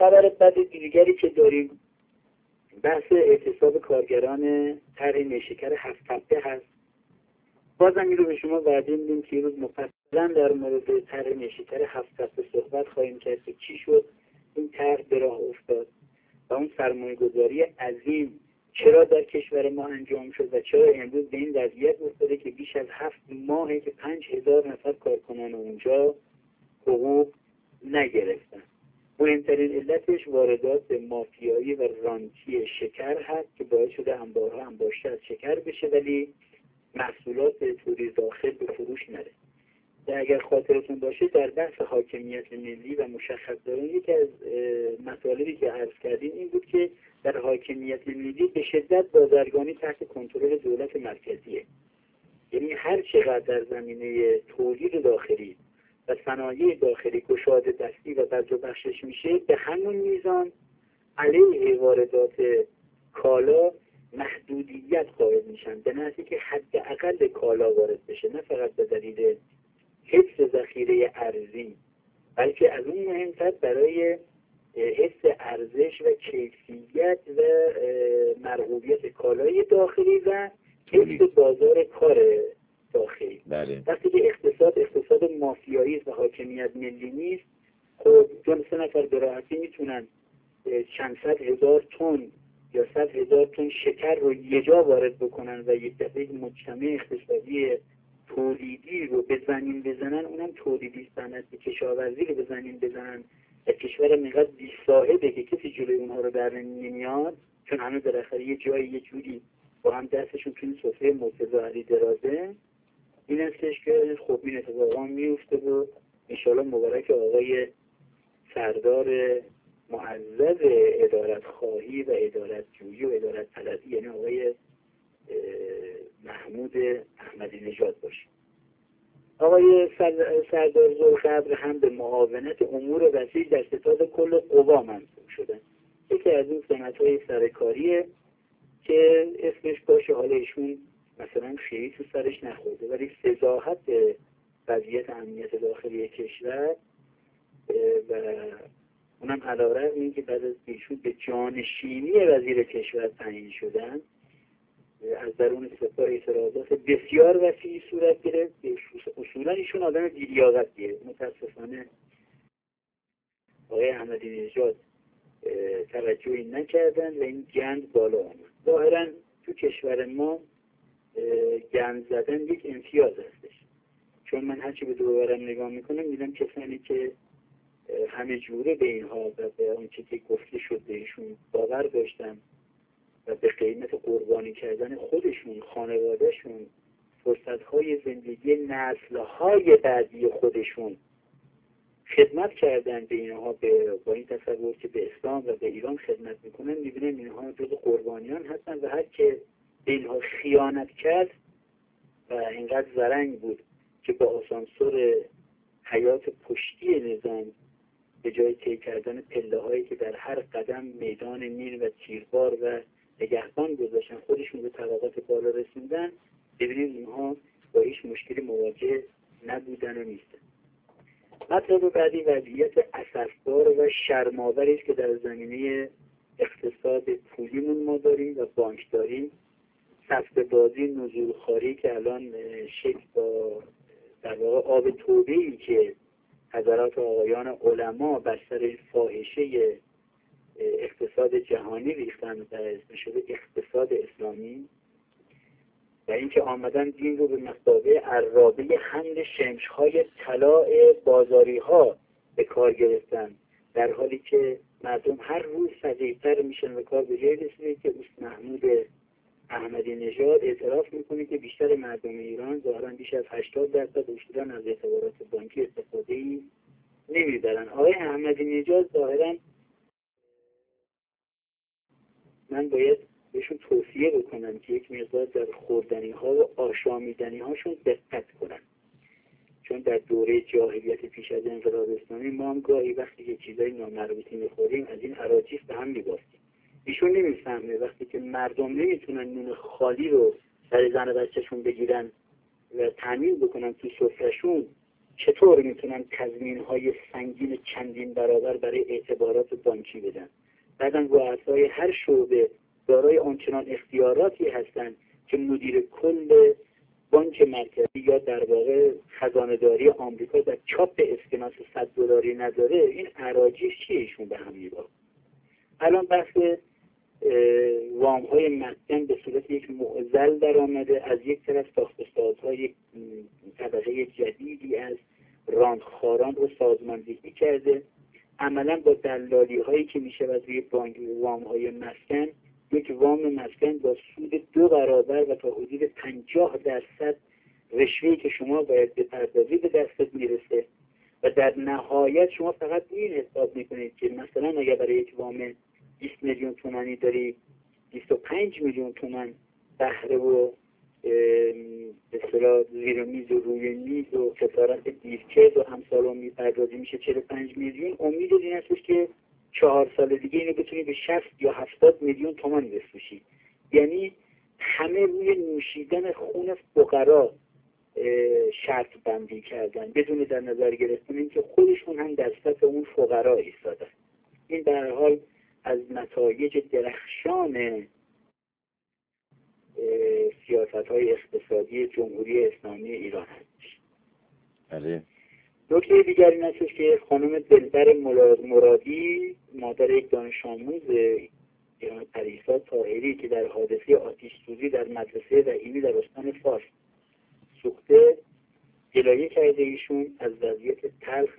خبر بد دیگری که داریم بحث اعتصاب کارگران طرح نیشکر 7 تپه هست. بازم این رو به شما وعده میدیم که یه روز مفصلا در مورد طرح نیشکر 7 تپه صحبت خواهیم کرد که چی شد این طرح به راه افتاد و اون سرمایه‌گذاری عظیم چرا در کشور ما انجام شد و چرا امروز به این وضعیت افتاده که بیش از 7 ماهه که 5000 نفر کارکنان اونجا حقوق نگرفتن. مهمترین علتش واردات مافیایی و رانتی شکر هست که باعث شده انبارها انباشته از شکر بشه ولی محصولات تولید داخل به فروش نره. اگر خاطرتون باشه در بحث حاکمیت ملی و مشخص دارن یکی از مطالبی که عرض کردیم این بود که در حاکمیت ملی به شدت بازرگانی تحت کنترل دولت مرکزیه. یعنی هر چقدر در زمینه تولید داخلی و صنایع داخلی گشاده دستی و بذر و بخشش میشه به همون میزان علیه واردات کالا محدودیت قائل میشن به نحوی که حداقل کالا وارد بشه، نه فقط به دلیل حفظ ذخیره ارزی بلکه از اون مهمتر برای حفظ ارزش و کیفیت و مرغوبیت کالای داخلی و حفظ بازار کار داخلی. وقتی که اقتصاد مافیایی است و حاکمیت ملی نیست، خب 2 نفر به راحتی میتونن چند صد هزار تن یا 100,000 تن شکر رو یه جا وارد بکنن و یک دفعه مجتمع اقتصادی تولیدی رو به زمین بزنن، اونم تولیدی صنعتی کشاورزی رو به زمین بزنن و کشور اینقدر بی‌صاحبه که کسی جلوی اونها رو در نمیاد، چون همه بالاخره یه جایی یه جوری با هم دستشون توی سفره مرتضی علی درازه. این هستش که خب این اتفاقا میفته و انشاءالله مبارک آقای سردار معزز ادارت خواهی و ادارت جویی و ادارت طلبی یعنی آقای محمود احمدی نژاد باشه. آقای سردار ذوالقدر هم به معاونت امور وسیع در ستاد کل قوا منصوب شدن. یکی از این سمت‌های سرکاریه که اسمش باشه، حالا ایشون مثلا خیلی تو سرش نخورده ولی فضاحت وضعیت امنیت داخلی کشور و اونم علیرغم اینکه بعد از ایشون به جانشینی وزیر کشور تعیین شدن از درون سپاه اعتراضات بسیار وسیعی صورت گرفت. اصولا ایشون آدم بی‌لیاقتیه. متاسفانه آقای احمدی نژاد توجهی نکردن و این گند بالا آمد. ظاهرا تو کشور ما گند زدن یک امتیاز هستش، چون من هرچی به دوبارم نگاه میکنم میدم کسانی که همه جوره به اینها و به آنچه که گفته شد بهشون باور داشتن و به قیمت قربانی کردن خودشون، خانوادهشون، فرصتهای زندگی نسلهای بعدی خودشون خدمت کردن به اینها با این تصور که به اسلام و به ایران خدمت میکنن، میبینن اینها جز قربانیان هستن و هر که به اینها خیانت کرد و اینقدر زرنگ بود که با آسانسور حیات پشتی نظام به جای طی کردن پله هایی که در هر قدم میدان مین و تیربار و نگهبان گذاشتن خودشون به طبقات بالا رسوندن، ببینید اینها با هیچ مشکلی مواجه نبودن و نیستن. مطلب بعدی وضعیت اسفبار و شرم‌آوری است که در زمینه اقتصاد پولیمون ما داریم و بانک داریم. سفته بازی نزولخواری که الان شکل با در واقع آب توبه‌ای که حضرات آقایان علما بر سر فاحشه اقتصاد جهانی ریختن و اسم شده اقتصاد اسلامی و اینکه آمدن دین رو به مثابه عرابه حمل شمش‌های طلاء بازاری ها به کار گرفتن، در حالی که مردم هر روز فقیرتر میشن و کار به جای رسیده که محمود احمدی نژاد اعتراف میکنه که بیشتر مردم ایران ظاهرا بیش از 80% اصولا از اعتبارات بانکی استفاده‌ای نمیبرن. آقای احمدی نژاد ظاهرا من باید بهشون توصیه بکنم که یک مقدار در خوردنی ها و آشامیدنی هاشون دقت کنن، چون در دوره جاهلیت پیش از انقلاب اسلامی ما هم گاهی وقتی که چیزای نامربوطی میخوریم از این اراجیف به هم میباستیم. ایشون نمیفهمه وقتی که مردم نمیتونن نون خالی رو برای زن و بچه‌شون بگیرن و تامین بکنن تو سفره‌شون، چطور میتونن تضمین‌های سنگین چندین برابر برای اعتبارات بانکی بدن. بعدم رؤسای هر شعبه دارای آنچنان اختیاراتی هستند که مدیر کل بانک مرکزی یا در واقع خزانه‌داری آمریکا در چاپ اسکناس $100 نداره. این اراجیف چیه ایشون به هم می‌ریزه؟ الان بحث وام‌های مسکن به صورت یک معضل در آمده. از یک طرف ساخت‌وسازها یک طبقه جدیدی از راندخواران رو سازماندهی کرده. عملا با دلالی هایی که میشه از روی بانک وام های مسکن، یک وام مسکن با سود 2 برابر و تا حدود 50% رشوه‌ای که شما باید بپردازی به دستت میرسه و در نهایت شما فقط این حساب میکنید که مثلا اگر برای یک وام 20 میلیون تومانی داری 25 میلیون تومان بهره و به اصطلاح زیر میز و روی میز و خسارت دیرکز و همسال اون میپردازی میشه 45 میلیون. امید این هستش که 4 سال دیگه اینو بتونی به 60 یا 70 میلیون تومان بفروشی. یعنی همه روی نوشیدن خون فقرا شرط بندی کردن بدون در نظر گرفتن اینکه خودشون هم در صف اون فقرا ایستادن. این به هر حال از نتایج درخشان سیاست‌های اقتصادی جمهوری اسلامی ایران هستش. بله. نکته دیگری این هستش که خانم دلبر مرادی، مادر یک دانش آموز ایران پریسا طاهری که در حادثه آتش سوزی در مدرسه رحیمی در استان فارس سوخته، گلایه کرده ایشون از وضعیت تلخ،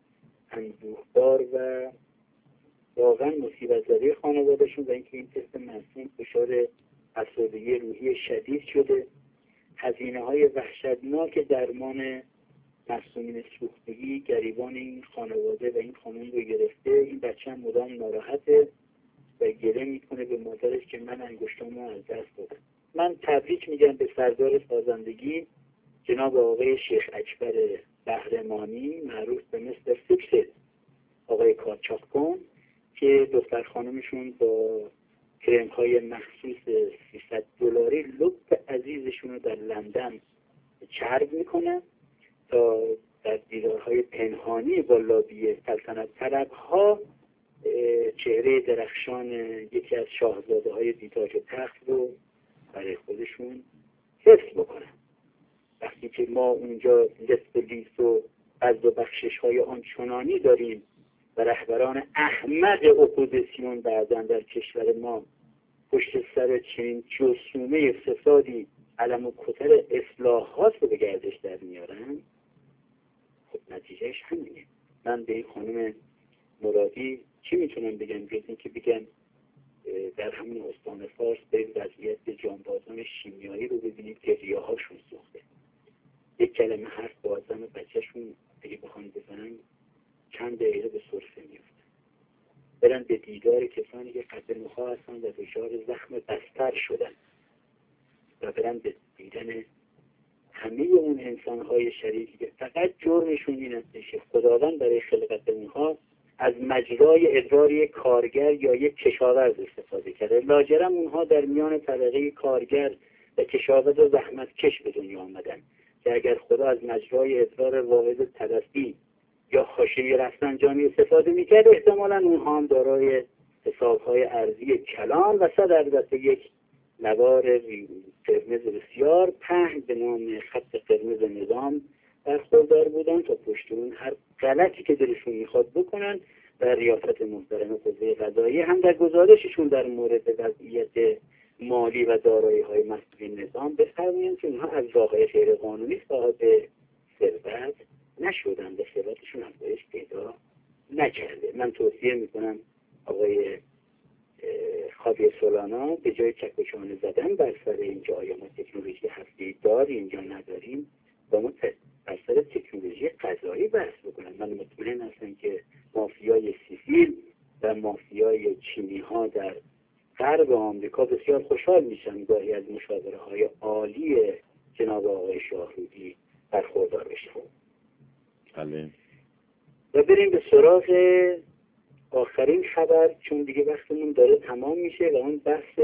اندوهبار و واقعا مصیبت زده خانوادهشون و اینکه این طفل معصوم دچار افسردگی روحی شدید شده. هزینه‌های وحشتناک درمان معصومین سوختگی گریبان این خانواده و این خانم رو گرفته. این بچه هم مدام ناراحته و گله میکنه به مادرش که من انگشتامو از دست دادم. من تبریک میگم به سردار سازندگی جناب آقای شیخ اکبر بهرمانی معروف به مستر فیکس آقای کارچاکون که دختر خانمشون با کرم های مخصوص $300 لب عزیزشون رو در لندن چرب میکنن تا در دیدارهای پنهانی با لابی سلطنت طلب ها چهره درخشان یکی از شاهزاده های دیتاج تخت رو برای خودشون حفظ بکنن. وقتی که ما اونجا لست و لیست و قرض و بخشش های آنچنانی داریم و رهبران احمق اپوزیسیون بعداً در کشور ما پشت سر چنین جسومه فسادی علم و کتر اصلاحات رو به گردش در میارن، خب نتیجهش همینه. من به این خانم مرادی چی میتونم بگم جز این که بگم در همون استان فارس به وضعیت جانبازان شیمیایی رو ببینید که ریاهاشون سوخته. یک کلمه حرف با زن و بچهشون اگه بخوان بزنن چند دقیقه به سرفه میفتن. برن به دیدار کسانی که قد نخا هستن و دچار زخم بستر شدن و برن به دیدن همه اون انسانهای شریفی که فقط جرمشون این است که خداوند برای خلقت اونها از مجرای ادراری کارگر یا یک کشاورز استفاده کرده. لاجرم اونها در میان طبقه کارگر و کشاورز و زحمت کش به دنیا آمدن که اگر خدا از مجرای ادرار واحد تدفی یا حاشیه رفسنجانی استفاده میکرد احتمالا اونها هم دارای حسابهای ارزی کلان و صد البته یک نوار قرمز بسیار پهن به نام خط قرمز نظام برخوردار بودن تا پشت اون هر غلطی که دلشون میخواد بکنن و ریاست محترم قوه قضاییه هم در گزارششون در مورد وضعیت مالی و دارایی‌های مسئولین نظام بفرمایند که اونها از واقع غیر قانونی صاحب ثروت نشدن و ثروتشون افزایش پیدا نکرده. من توصیه میکنم آقای خابی سولانا به جای چک و چانه زدن بر سر اینکه آیا ما تکنولوژی هستی داریم یا نداریم با ما بر سر تکنولوژی قضایی بحث بکنن. من مطمئن هستم که مافیای سیفیل و مافیای چینی ها در غرب آمریکا بسیار خوشحال میشن گاهی از مشاوره های عالی جناب آقای شاهرودی برخوردار بشن. بله. و بریم به سراغ آخرین خبر چون دیگه وقتمون داره تمام میشه و اون بحث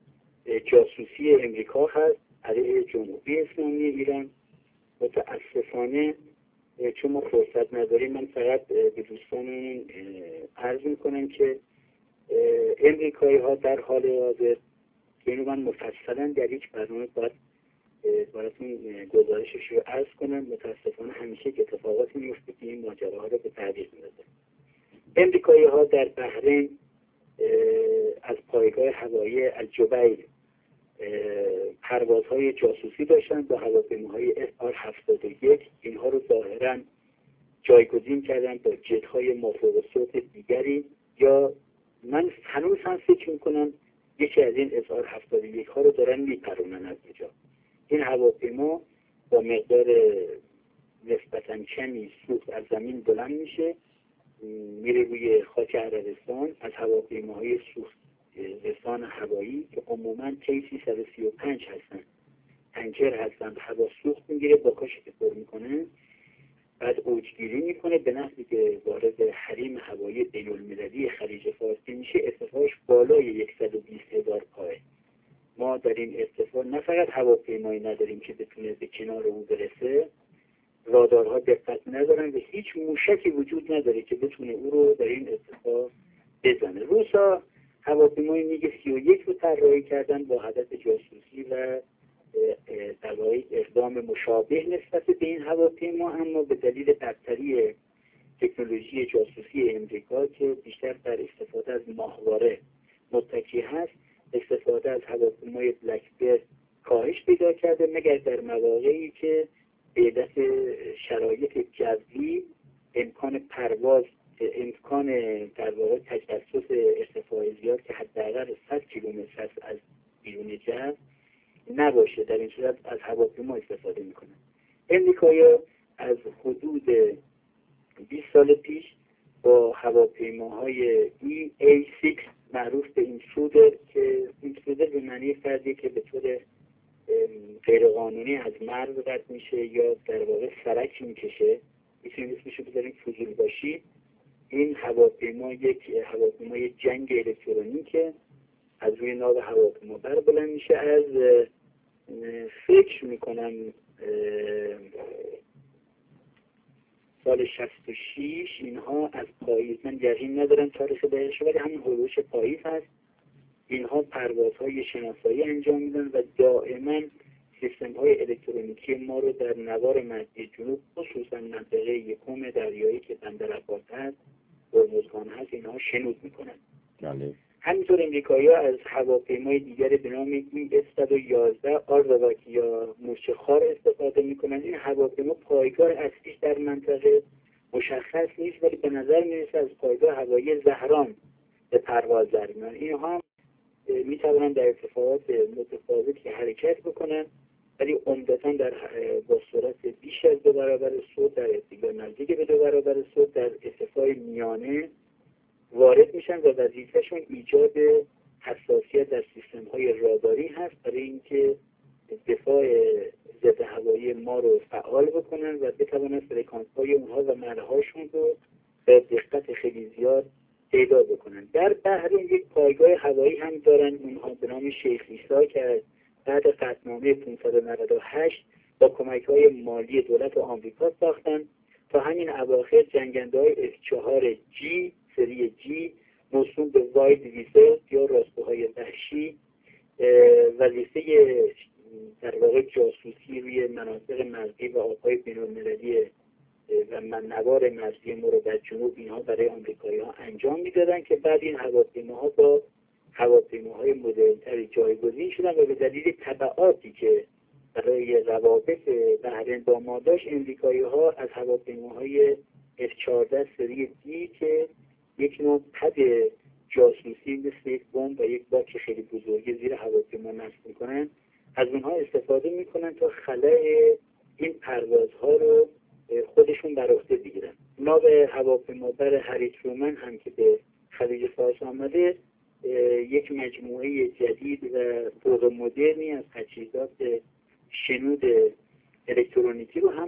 جاسوسی امریکا هست علیه جمهوری اسلامی ایران. متاسفانه چون ما فرصت نداریم من فقط به دوستانمون عرض میکنم که امریکایی ها در حال حاضر، اینو من مفصلا در یک برنامه باید براتون گزارشش رو عرض کنم، متاسفانه همیشه که اتفاقاتی میفته که این ماجراها رو به تعویق میندازه. امریکایی ها در بحرین از پایگاه هوایی الجبیل پروازهای جاسوسی داشتن با هواپیماهای SR-71. اینها رو ظاهرا جایگزین کردن با جت‌های مافوق دیگری، یا من هنوز هم فکر میکنم یکی از این SR-71 ها رو دارن میپرونن از اینجا. این هواپیما با مقدار نسبتاً کمی سوخت از زمین بلند میشه، میره روی خاک عربستان. از هواپیماهای سوخت رسان هوایی که عموماً K-335 هستن، تنکر هستن، هوا سوخت میگیره، با کاش پر میکنه، بعد اوجگیری میکنه به نحوی که وارد حریم هوایی بین‌المللی خلیج فارسی میشه. ارتفاعش بالای 120,000 پاه. ما در این ارتفاع نه فقط هواپیمایی نداریم که بتونه به کنار او برسه، رادارها دقت ندارن و هیچ موشکی وجود نداره که بتونه او رو در این ارتفاع بزنه. روسا هواپیمای میگ 31 رو طراحی کردن با هدف جاسوسی و در واقع اقدام مشابه نسبت به این هواپیما، اما به دلیل برتری تکنولوژی جاسوسی امریکا که بیشتر در استفاده از ماهواره متکی هست، استفاده از هواپیمای بلکبرد کاهش پیدا کرده، مگر در مواقعی که به علت شرایط جوی امکان پرواز، امکان در واقع تجسس ارتفاع زیاد که حداقل 100 کیلومتر است از بیرون جو نباشه، در این صورت از هواپیما استفاده میکنن. امریکایی‌ها از حدود 20 سال پیش با هواپیماهای EA-6 معروف به اینترودر، که اینترودر به معنی فردی که به طور غیرقانونی از مرز رد میشه یا در واقع سرک میکشه، میتونیم اسمشو بذاریم فضول باشی. این هواپیما یک هواپیمای جنگ الکترونیکه، از روی ناو هواپیما بر بلند میشه. از فکر میکنم سال 66 اینها از پاییز، من یقین ندارم تاریخ دقیقش ولی همون هلوش پاییز هست، اینها پروازهای شناسایی انجام میدن و دائما سیستم های الکترونیکی ما رو در نوار مرزی جنوب، خصوصا منطقه یکم دریایی که بندر عباس هست، هرمزگان هست، اینها شنود میکنن. بله. همینطور امریکایی ها از هواپیمای دیگر به نام ES-111 آرزاواک یا مورچه خار استفاده میکنن. این هواپیما پایگاه اصلیش در منطقه مشخص نیست ولی به نظر میرسه از پایگاه هوایی زهران به پرواز در میان. اینها میتوانن در ارتفاعات متفاوتی حرکت بکنن ولی عمدتاً با سرعت بیش از 2 برابر صوت، در ارتفاع نزدیک به 2 برابر صوت در ارتفاع میانه وارد میشن و وظیفه‌شون ایجاد حساسیت در سیستم‌های راداری هست برای اینکه دفاع ضد هوایی ما رو فعال بکنن و بتوانن فرکانس‌های اونها و مرهاشون رو به دقت خیلی زیاد پیدا بکنن. در بحرین یک پایگاه هوایی هم دارن، اونها به نام شیخ عیسی که بعد قطعنامه 598 با کمک‌های مالی دولت آمریکا ساختن. تا همین اواخر جنگنده‌های F4G سری G موسوم به واید ویزل یا راستوهای وحشی وظیفه در واقع جاسوسی روی مناطق مرزی و آب‌های بین‌المللی و نوار مرزی ما رو در جنوب اینها برای آمریکایی‌ها انجام میدادن که بعد این هواپیماها با هواپیماهای مدرن‌تری جایگزین شدن و به دلیل تبعاتی که برای روابط بحرین با ما داشت، امریکایی‌ها از هواپیماهای F-14 سری دی که یک نوع پد جاسوسی مثل یک بمب و یک باک خیلی بزرگی زیر هواپیما نصب میکنن، از اونها استفاده میکنن تا خلأ این پروازها رو خودشون بر عهده بگیرن. ناو هواپیمابر هری ترومن هم که به خلیج فارس آمده یک مجموعه جدید و فوق مدرنی از تجهیزات شنود الکترونیکی رو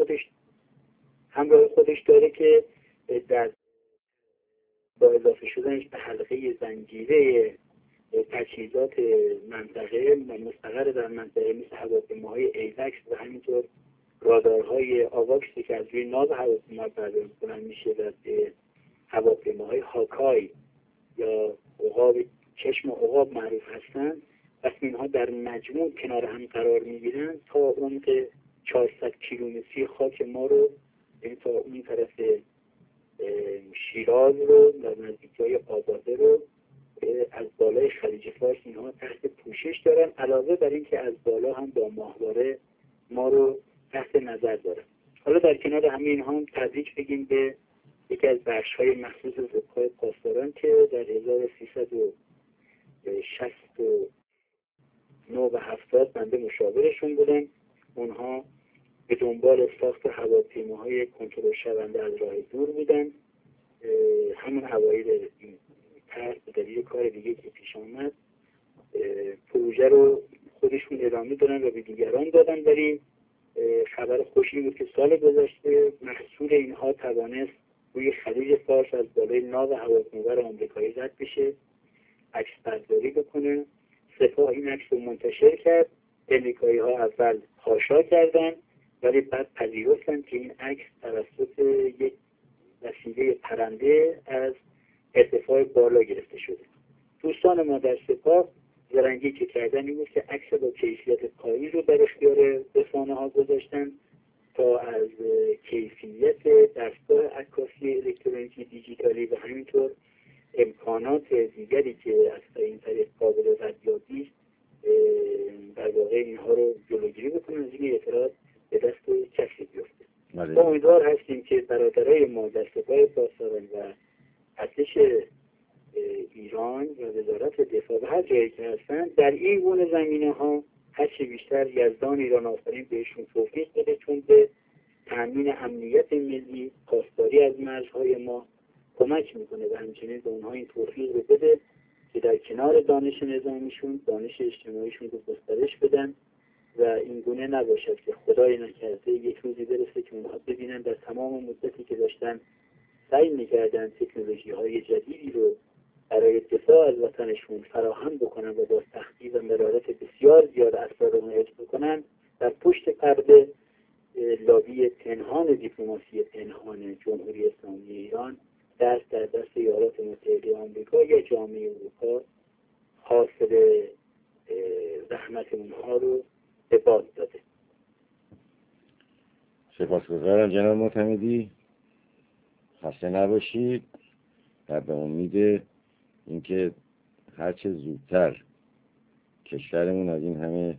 همراه خودش داره که در با اضافه شدنش به حلقه زنجیره تجهیزات منطقه مستقر در منطقه مثل هواپیماهای ایوکس و همینطور رادارهای آواکسی که از روی ناو هواپیما پرواز می‌کنن میشه و به هواپیماهای هاکای یا عقاب چشم عقاب معروف هستند. وقتی اینها در مجموع کنار هم قرار میگیرن تا عمق 400 کیلومتری خاک ما رو، یعنی تا اون طرف شیراز رو و نزدیکی‌های آباده رو از بالای خلیج فارس اینها تحت پوشش دارن، علاوه بر این که از بالا هم با ماهواره ما رو تحت نظر دارن. حالا در کنار همه اینها هم تبریک بگیم به یکی از بخش‌های مخصوص زب‌های پاسداران که در 1369 و 70 بنده مشاورشون بودم. اونها به دنبال ساخت هواپیماهای کنترل شونده از راه دور بودن. همون اوایل طرح به دلیل کار دیگه که پیش آمد پروژه رو خودشون ادامه دادن و به دیگران دادن، ولی خبر خوشی بود که سال گذشته محصول اینها توانست روی خلیج فارس از بالای ناو هواپیمابر آمریکایی رد بشه، عکس برداری بکنه. سپاه این عکس رو منتشر کرد. امریکایی ها اول خاشا کردن ولی بعد پذیرفتن که این عکس توسط یک وسیله پرنده از ارتفاع بالا گرفته شده. دوستان ما در سپاه زرنگی که کردن این بود که عکس با کیفیت پایین رو در اختیار رسانه ها گذاشتن تا از کیفیت دستگاه عکاسی الکترونیکی دیجیتالی و همینطور امکانات دیگری که از این طریق قابل ردیابی در واقع اینها رو جلوگیری بکنن از این اطلاعات به دست کسی بیفته. ما امیدوار هستیم که برادرای ما در سپاه پاسداران و ارتش ایران و وزارت دفاع و هر جایی که هستن در این گونه زمینه ها هرچی بیشتر یزدان ایران آفرین بهشون توفیق بده، چون به تامین امنیت ملی، پاسداری از مرزهای ما کمک میکنه و همچنین به اونها این توفیق رو بده که در کنار دانش نظامیشون دانش اجتماعیشون رو گسترش بدن و این گونه نباشد که خدای نکرده یک روزی برسه که اونها ببینن در تمام مدتی که داشتن سعی میکردن تکنولوژی های جدیدی رو برای دفاع از وطنشون فراهم بکنن و با سختی و مرارت بسیار زیاد اسرارشون حفظ بکنن، در پشت پرده لابی پنهان دیپلماسی پنهان جمهوری اسلامی ایران دست در دست ایالات متحده آمریکا یا جامعه اروپا حاصل زحمت اونها رو به باد داده. سپاسگزارم جناب معتمدی، خسته نباشید و به امید اینکه هرچه زودتر کشورمون از این همه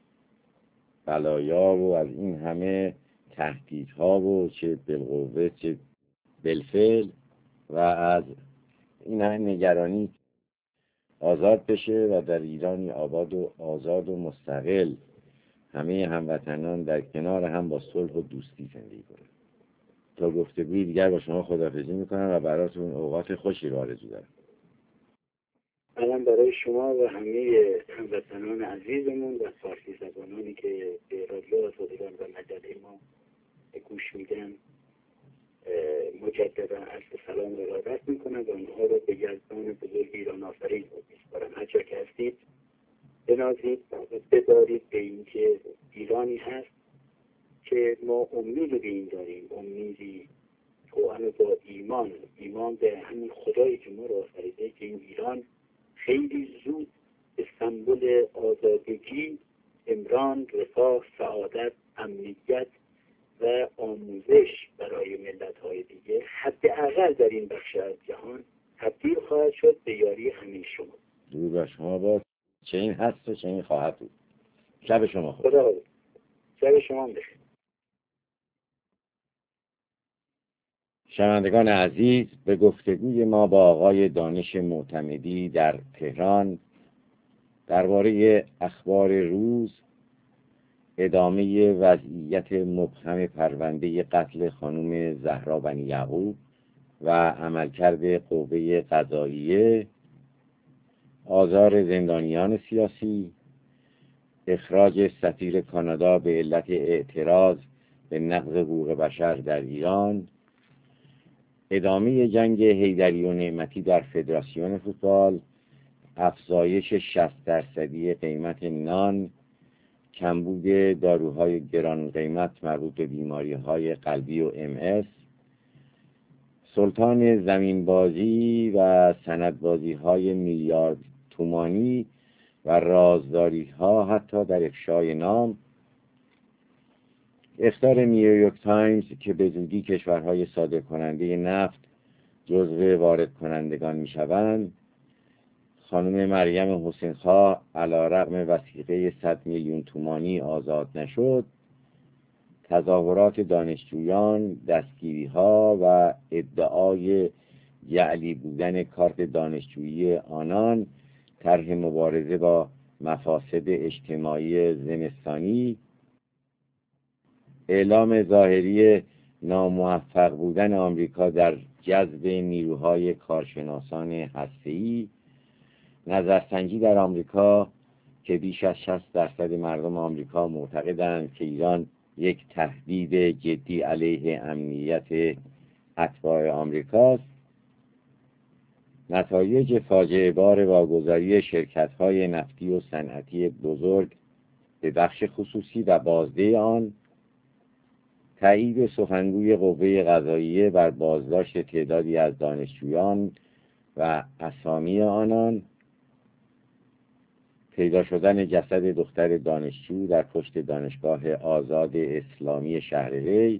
بلایا و از این همه تهدیدها و چه بالقوه چه بالفعل و از این همه نگرانی آزاد بشه و در ایرانی آباد و آزاد و مستقل همه هموطنان در کنار هم با صلح و دوستی زندگی کنند. تا گفتگوی دیگر با شما خداحافظی میکنم و براتون اوقات خوشی رو آرزو دارم. منم برای شما و همه هموطنان عزیزمون و فارسی زبانانی که به رادیو آزادگان و مجله ما گوش میدن مجددا عرض سلام و ارادت میکنم و اونها رو به یزدان بزرگ ایران آفرین میسپارم. هر جا که هستید بنازید و بدارید به اینکه ایرانی هست که ما امید به این داریم، امیدی توأم با ایمان به همین خدایی که ما رو آفریده که این ایران خیلی زود به سمبل آزادگی، امران، رفاه، سعادت، امنیت و آموزش برای ملت‌های دیگه حداقل در این بخش از جهان تبدیل خواهد شد به یاری همه شما. درود بر شما باد. چه این هست و چه این خواهد بود. شب شما خوش. خدا حافظ. شب شما بخیر. شنوندگان عزیز، به گفتگوی ما با آقای دانش معتمدی در تهران درباره اخبار روز، ادامه وضعیت مبهم پرونده قتل خانم زهرا بنی یعقوب و عملکرد قوه قضاییه، آزار زندانیان سیاسی، اخراج سفیر کانادا به علت اعتراض به نقض حقوق بشر در ایران، ادامه جنگ حیدری و نعمتی در فدراسیون فوتبال، افزایش 60% قیمت نان، کمبود داروهای گران قیمت مربوط به بیماری‌های قلبی و MS، سلطان زمینبازی و سندبازی‌های میلیارد تومانی و رازداری‌ها حتی در افشای نام، اخطار نیویورک تایمز که به زودی کشورهای صادرکننده نفت جزو وارد کنندگان می‌شوند، خانم مریم حسین‌خواه علی‌رغم وثیقه 100 میلیون تومانی آزاد نشد، تظاهرات دانشجویان، دستگیری‌ها و ادعای جعلی بودن کارت دانشجویی آنان، طرح مبارزه با مفاسد اجتماعی زمستانی، اعلام ظاهری ناموفق بودن آمریکا در جذب نیروهای کارشناسان هسته‌ای، نظرسنجی در آمریکا که بیش از 60% مردم آمریکا معتقدند که ایران یک تهدید جدی علیه امنیت اتباع آمریکاست، نتایج فاجعه بار واگذاری شرکت‌های نفتی و صنعتی بزرگ به بخش خصوصی و بازده آن، تایید سخنگوی قوه قضاییه بر بازداشت تعدادی از دانشجویان و اسامی آنان، پیدا شدن جسد دختر دانشجو در پشت دانشگاه آزاد اسلامی شهر ری،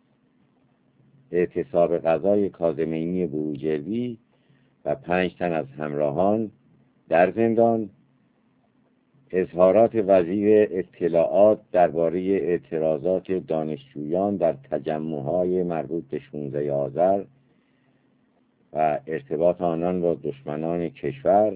اعتصاب قضای کاظمینی بروجردی و 5 تن از همراهان در زندان، اظهارات وزیر اطلاعات درباره اعتراضات دانشجویان در تجمع‌های مربوط به 16 آذر و ارتباط آنان با دشمنان کشور،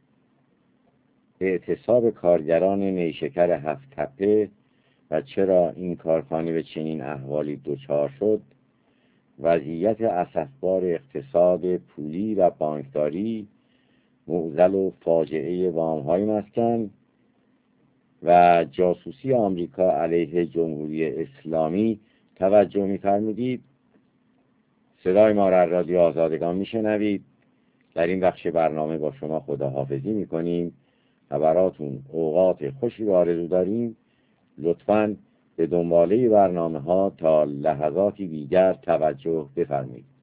اعتصاب کارگران نیشکر 7 تپه و چرا این کارخانه به چنین احوالی دچار شد، وضعیت اسفبار اقتصاد پولی و بانکداری، معضل و فاجعه وام‌های مسکن و جاسوسی آمریکا علیه جمهوری اسلامی توجه می‌فرمودید. صدای ما را رادیو آزادگان میشنوید. در این بخش برنامه با شما خداحافظی میکنیم و براتون اوقات خوشی رو آرزو داریم. لطفاً به دنباله برنامه ها تا لحظاتی دیگر توجه بفرمایید.